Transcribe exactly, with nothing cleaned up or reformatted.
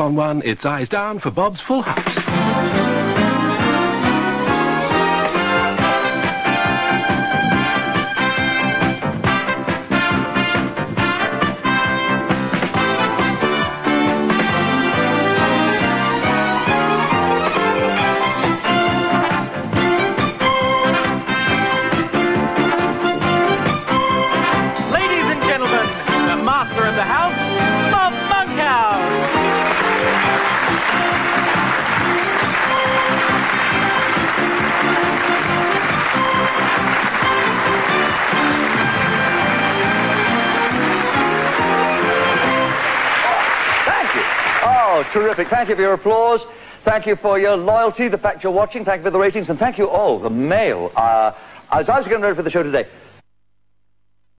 on one, it's eyes down for Bob's Full House. Terrific. Thank you for your applause. Thank you for your loyalty, the fact you're watching. Thank you for the ratings. And thank you all, the mail. Uh, as I was getting ready for the show today,